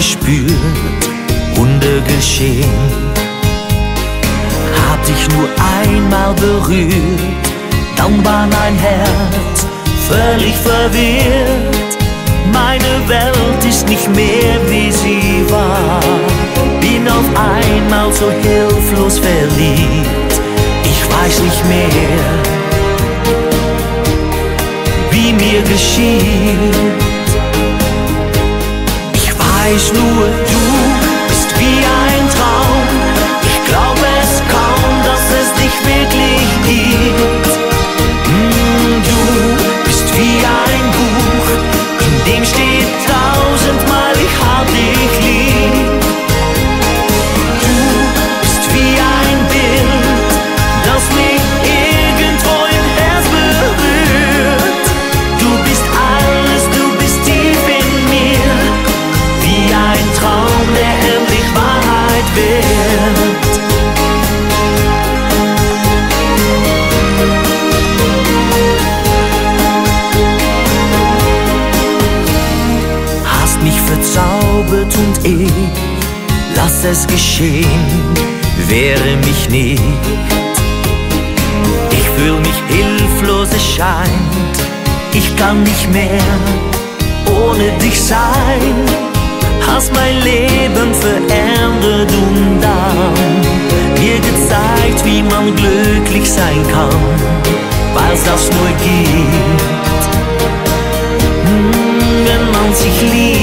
gespürt, Wunder geschehen. Hab dich nur einmal berührt, dann war mein Herz völlig verwirrt. Meine Welt ist nicht mehr wie sie war. Bin auf einmal so hilflos verliebt. Ich weiß nicht mehr, wie mir geschieht. Ich weiß nur, du bist wie ein Traum. Ich glaube es kaum, dass es dich wirklich gibt. Du bist wie ein Buch, in dem steht tausendmal, ich hab dich lieb. Du bist wie ein Bild, das mich irgendwo im Herz berührt. Du bist alles, du bist tief in mir, wie ein Traum, der endlich Wahrheit wird. Hast mich verzaubert und ich lass es geschehen, wehre mich nicht. Ich fühl mich hilflos, es scheint, ich kann nicht mehr ohne dich sein. Hast mein Leben verändert und dann mir gezeigt, wie man glücklich sein kann, weil's das nur gibt, wenn man sich liebt.